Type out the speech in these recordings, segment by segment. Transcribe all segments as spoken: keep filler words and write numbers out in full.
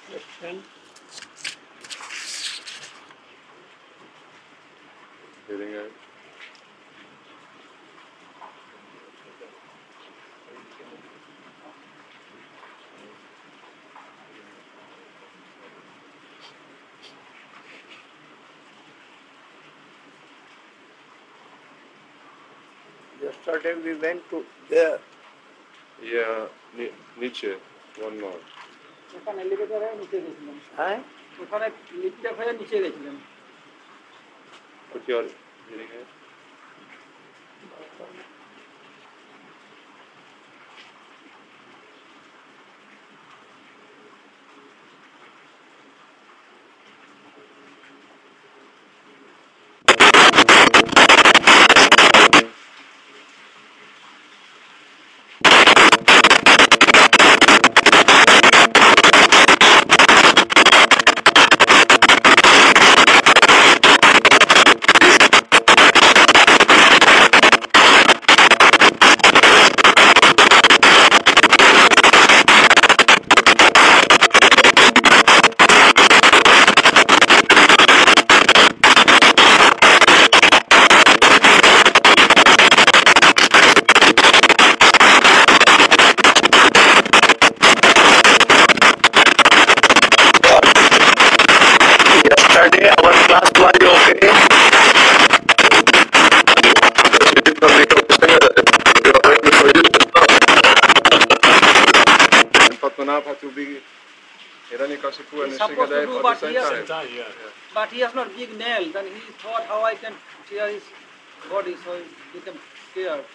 Question. Hearing aid. Yesterday we went to there. Yeah, ni niche. One more. ওখানে এলিভেটরে নিচে গেছিলাম হ্যাঁ ওখানে লিফটে হয়ে নিচে গেছিলাম Put your hearing aid. Yesterday our class was okay. And Padmanabh had to be Hiranyakashipu and He's supposed to Nrsingadev do, at but the he same has- time. yeah. but he has not big nail then he thought how I can tear his body so he became scared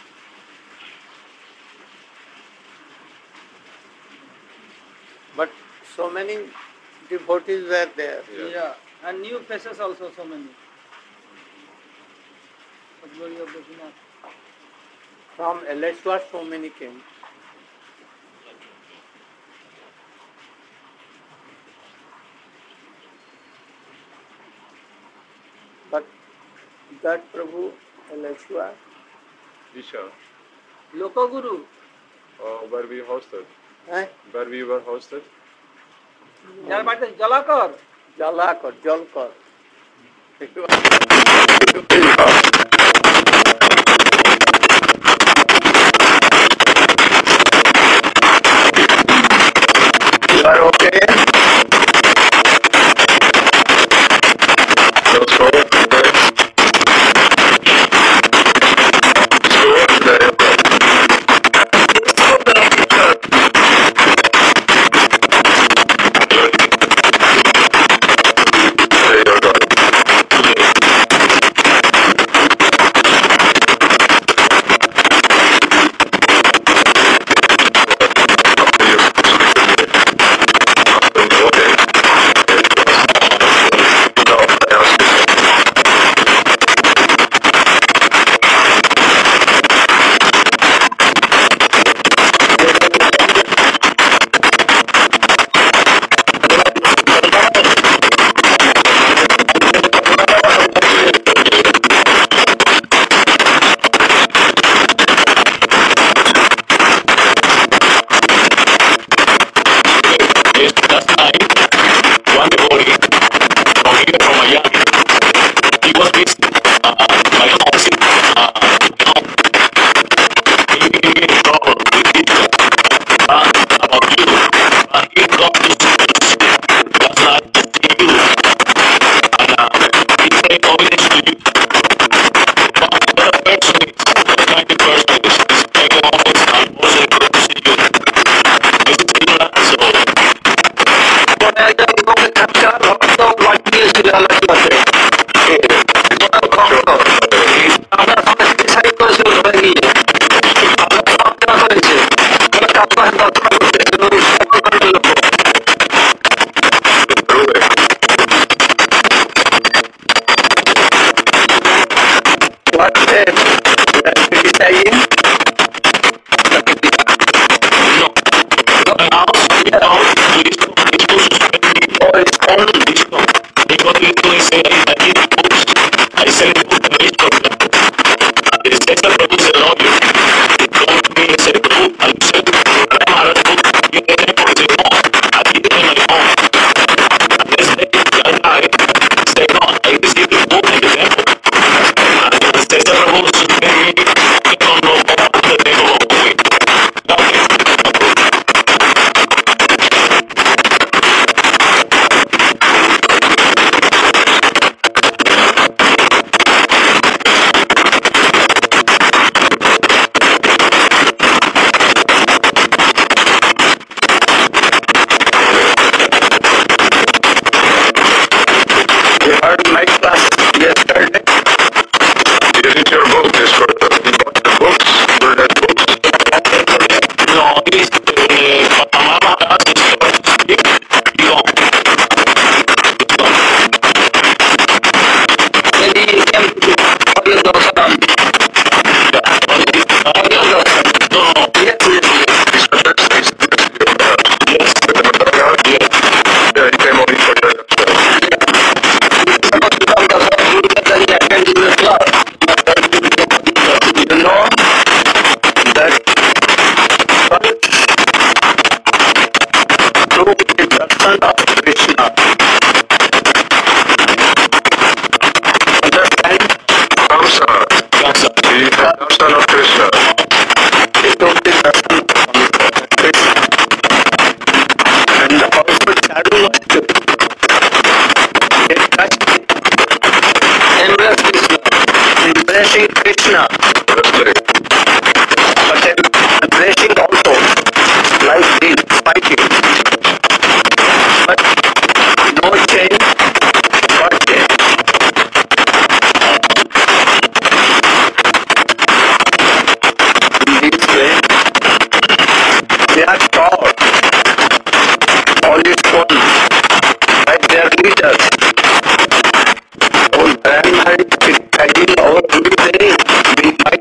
But so many devotees were there. Yeah. yeah and new faces also so many the glory of Gopinath From Eleshwar so many came. But that Prabhu Eleshwar, Isha, Lokaguru uh, where we hosted, eh? where we were hosted. যার বাড়িতে জলাকর Jalakar, Jalkar. You are okay? Let's go. Aquí Embracing Krishna, but embracing also like this, fighting. But no change, but change. In this way, they are taught all this one by their leaders. Our grandmother is guiding our today. We fight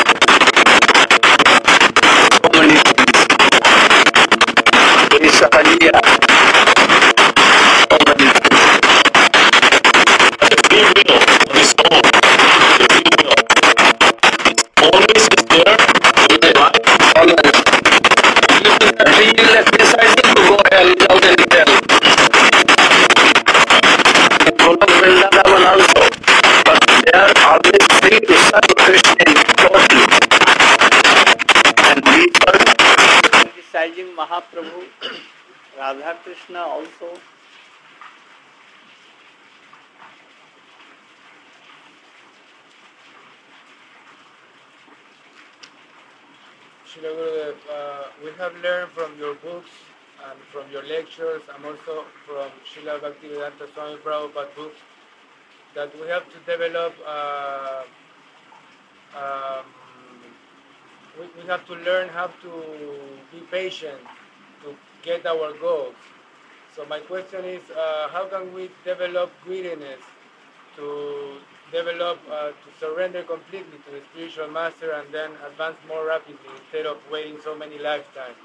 so many things. There is a idea. So many things. But the free will on its own, the free will, always is there with the right. Always. Free will is deciding to go hell without any hell. In Golok Vrindavan also. But they are always free to serve Krishna totally. And we are criticizing Mahaprabhu, Radha Krishna also. Srila Gurudev, uh, we have learned from your books and from your lectures and also from Srila Bhaktivedanta Swami Prabhupada books that we have to develop, uh, um, we, we have to learn how to be patient to get our goals. So my question is, uh, how can we develop greediness to develop, uh, to surrender completely to the spiritual master and then advance more rapidly instead of waiting so many lifetimes?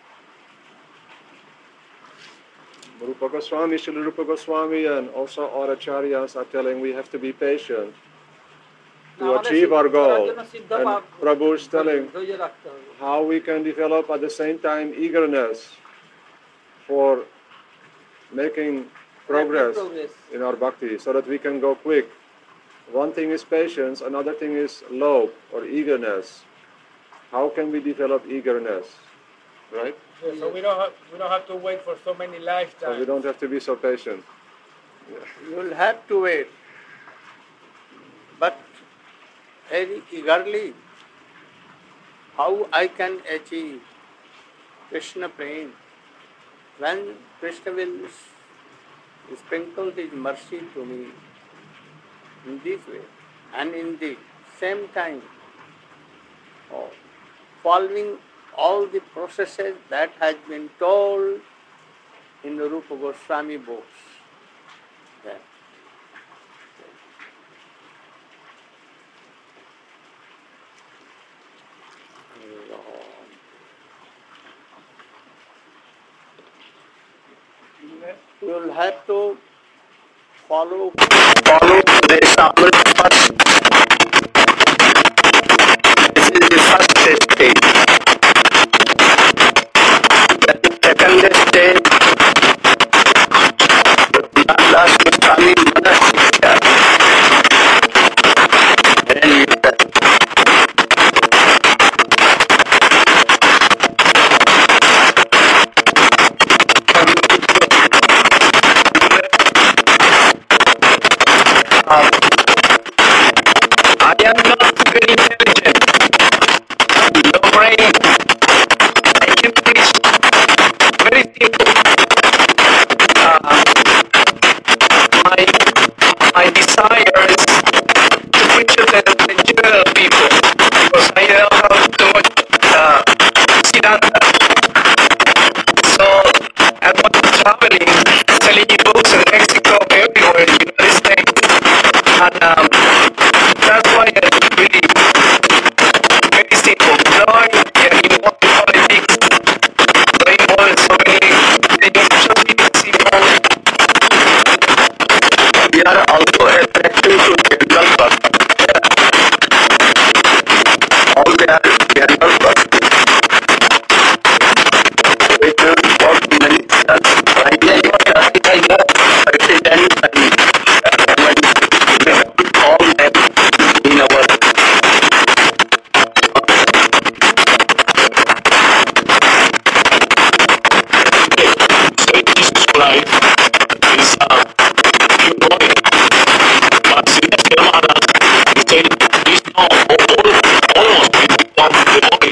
Rupa Goswami, Srila Rupa Goswami, and also our acharyas are telling we have to be patient to achieve our goal. And Prabhu is telling how we can develop at the same time eagerness for making progress in our bhakti so that we can go quick. One thing is patience, another thing is love or eagerness. How can we develop eagerness? Right? Yeah, so we don't have we don't have to wait for so many lifetimes. So we don't have to be so patient. Yeah. You will have to wait, but very eagerly. How I can achieve Krishna prema? When Krishna will sprinkle His mercy to me in this way, and in the same time, oh, following all the processes that has been told in the Rupa Goswami books. Yeah. You will have to follow follow this Amrit first. This is the first stage. The second stage, last Goswami Mother Sister. Then you very intelligent, low brain, activities, very simple. Uh, my my desire is to preach to the, the general people because I don't have too much uh, Siddhanta. So I'm not traveling, selling books in Mexico, everywhere, United States, and um, that's why I really very simple. Joy and involved in politics, very involved in so many things, just keep it simple. We are also attracting to general purpose. All they are general purpose. Which is what many stars right now president and we have to call them in our So Jesus Christ is a pure body. But Siddha Maharaj, he said, Krishna all, almost become the body.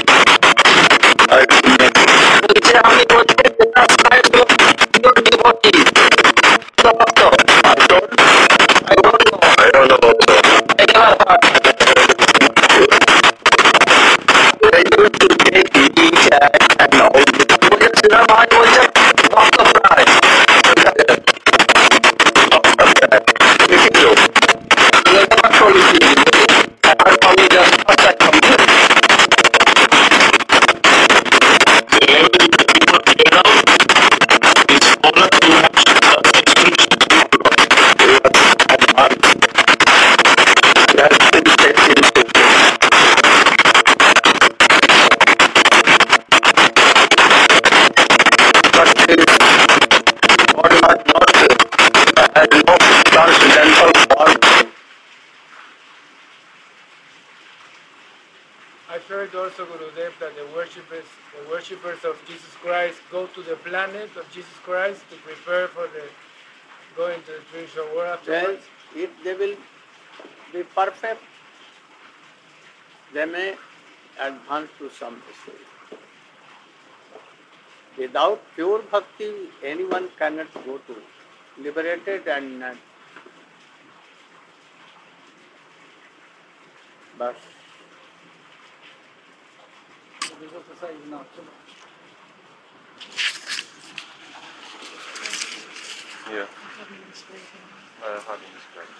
Which how many what the subscribe to your devotees? So also, I don't I don't know. I don't know about that. I never heard. They used to take each and all the projects in our mind was just Doctor Fry. Doctor Fry. You can do. You never told me I heard only just outside from you. The level the people clear out is follow to have exclusion. That's been set into but uh, God has not uh, has no transcendental form. I've heard also, Gurudev, that the worshippers, the worshippers of Jesus Christ go to the planet of Jesus Christ to prepare for the going to the spiritual world Well, afterwards. if they will be perfect, they may advance to some stage. Without pure bhakti, anyone cannot go to liberated and not. But This exercise now. Yeah. I have inspired.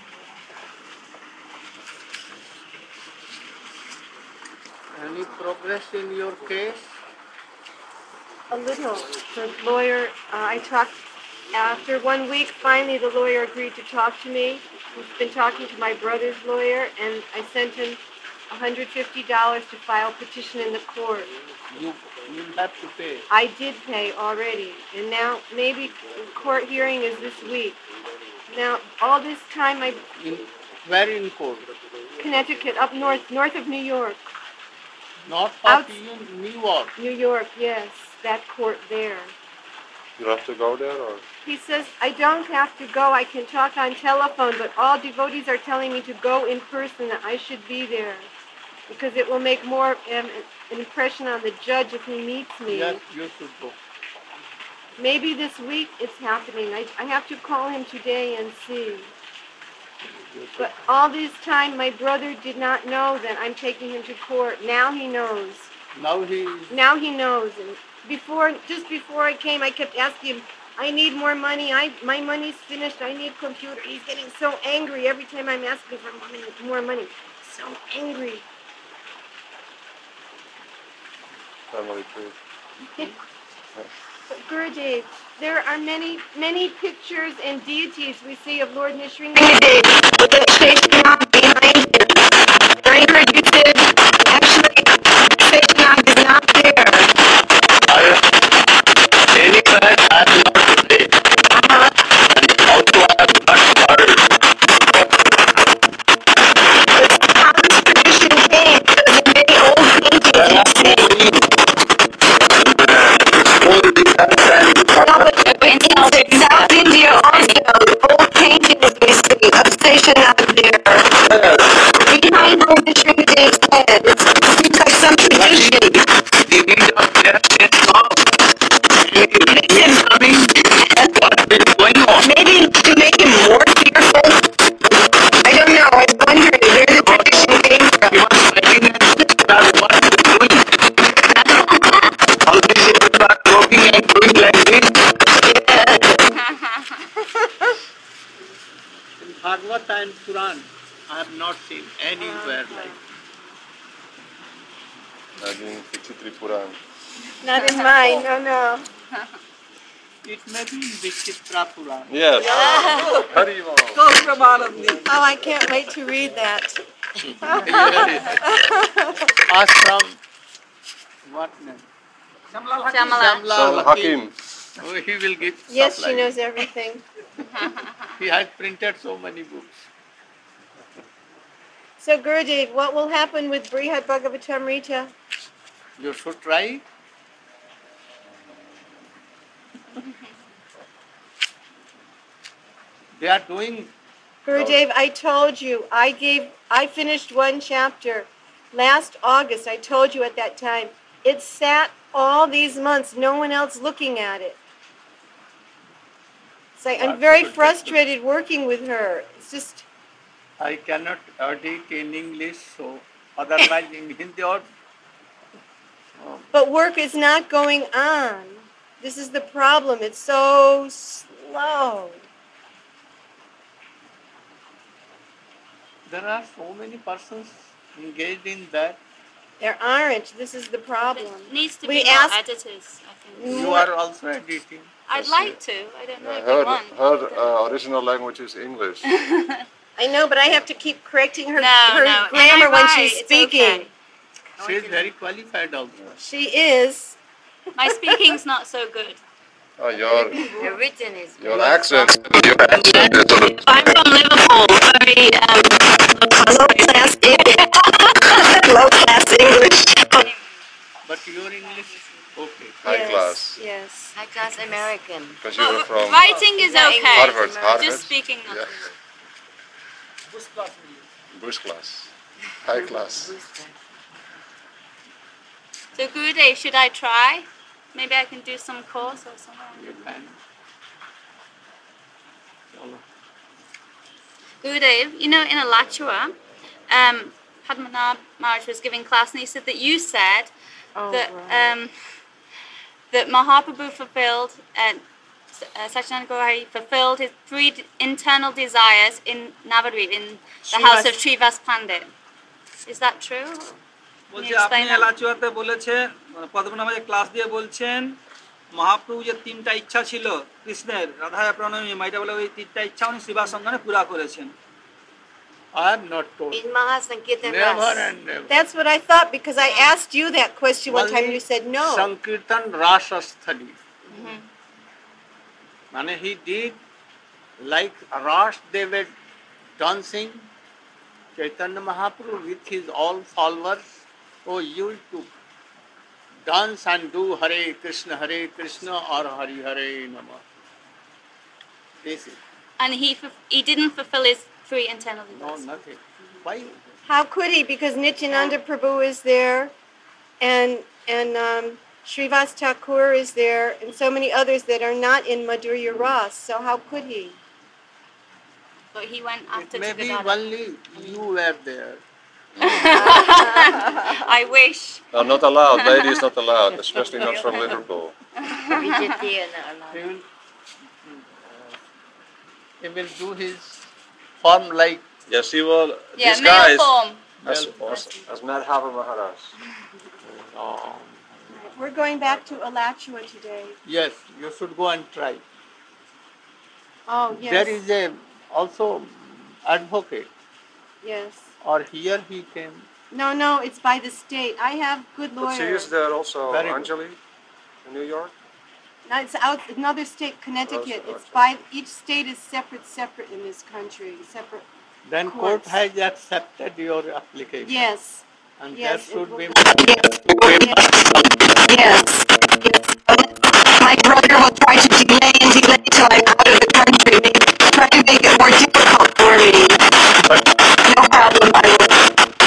any progress in your case? A little. The lawyer, uh, I talked, after one week, finally the lawyer agreed to talk to me. He's been talking to my brother's lawyer, and I sent him one hundred fifty dollars to file petition in the court. You you have to pay. I did pay already, and now maybe court hearing is this week. Now, all this time, I In where in court? Connecticut, up north, north of New York. Not Out- of you, New York. New York, yes, that court there. You have to go there, or He says, I don't have to go, I can talk on telephone, but all devotees are telling me to go in person, that I should be there. Because it will make more um, an impression on the judge if he meets me. Yes, you should go. Maybe this week it's happening. I, I have to call him today and see. But all this time, my brother did not know that I'm taking him to court. Now he knows. Now he is Now he knows. And before, just before I came, I kept asking him, I need more money. I my money's finished. I need a computer. He's getting so angry every time I'm asking for money, more money. So angry. family tree. But Gurudev, there are many, many pictures and deities we see of Lord Nrsimhadev with the Sheshanag behind him. I heard you said, actually, Sheshanag is not there. I, anywhere I have not played. And also I have not heard. How this tradition came, because in many old paintings you see. No, but in South India also, old paintings we see of Sheshanag there. Behind mind what the Trinity said. It seems like some tradition. The need of death is love. It's coming. What is going on? Maybe to make him more fearful. I don't know. I was wondering where the tradition came from. He was fighting and about what he's doing. All these people are walking and doing like this. In Bhagavata and Puran, I have not seen anywhere like Naging Vichitri Puran. Not in mine. No, no. it. May be in Vichitra Puran. Yes. Haribo. Oh, I can't wait to read that. Ask from what name? Shamala. Shamla Hakim. Oh, he will give Yes, supply. she knows everything. He has printed so many books. So, Gurudev, what will happen with Brihad Bhagavatamrita? You should try. They are doing. Gurudev, I told you, I gave, I finished one chapter last August. I told you at that time. It sat all these months, no one else looking at it. It's like, I'm very frustrated working with her. It's just, I cannot edit in English, so otherwise in Hindi or. but work is not going on. This is the problem. It's so slow. There are so many persons engaged in that. There aren't. This is the problem. It needs to We be more asked- editors, I think. Mm. You are also editing. I'd like to. I don't know I if heard, you want. heard uh, original language is English. I know, but I have to keep correcting her, No, her no. grammar Am I when right? she's It's speaking. okay. She is very qualified also. She is. My speaking's not so good. Oh, your, Your written is your accent, your accent is sort of I'm from Liverpool, very um, low class English. Low class English. But your English, okay. high yes, class. Yes. High class American. Because you were from writing is okay. Harvard. Harvard. Just speaking not Yeah. so good. Bush class. High class. So Gurudev, should I try? Maybe I can do some course or something. You can. Gurudev, you know, in Alachua, um, Padmanabh Maharaj was giving class and he said that you said Oh, that right. um, that Mahaprabhu fulfilled, uh, uh, Satchidananda Gauri fulfilled his three d- internal desires in Navadvip, in the house of Srivas Pandit. Is that true? বলছে আপনি এলাচুয়াতে বলেছে পদ্মনাভে class দিয়ে বলছেন মহাপ্রভু যে তিনটা ইচ্ছা ছিল কৃষ্ণের রাধা প্রণমী মাইটা বলে ওই তিনটা ইচ্ছা উনি শিবা সঙ্গনে পুরা করেছেন I am not told. In Mahasankirtan Never Ras. and never. That's what I thought because I asked you that question one time and you said no. Sankirtan Rasa Sthali. Mane he did like Ras, they were dancing. Chaitanya Mahaprabhu with his all followers. Oh, you to dance and do Hare Krishna, Hare Krishna or Hari Hare Namah. This is And he fulf- he didn't fulfill his three internal no desires. nothing. Why? How could he? Because Nityananda Prabhu is there and and um, Srivas Thakur is there and so many others that are not in Madhurya Ras. So how could he? But he went after It may be Jagannatha. only you were there. I wish. No, not allowed. Ladies not allowed, especially not from Liverpool. Vijayatiya na He allowed. will, he will do his form like Yes, he will. Yeah, These male guys, form. as, as Madhava Maharaj. oh, We're going back to Alachua today. yes, you should go and try. Oh, yes. There is a also advocate, Yes. or here he came. No, no, it's by the state. I have good But she lawyers. is there also, Very good. Anjali, in New York? No, it's out another state, Connecticut. Oh, It's by each state is separate, separate in this country. Separate. Then Courts. court has accepted your application. Yes. And Yes, there it should will be Yes. My brother will try to delay and delay till I'm out of the country. Make, try to make it more difficult for me. No problem. I will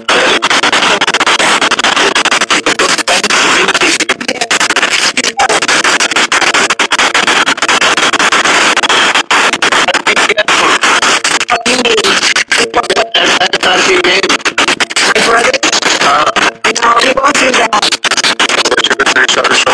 That's, that's not your name. My brother? Uh, no, he won't do that.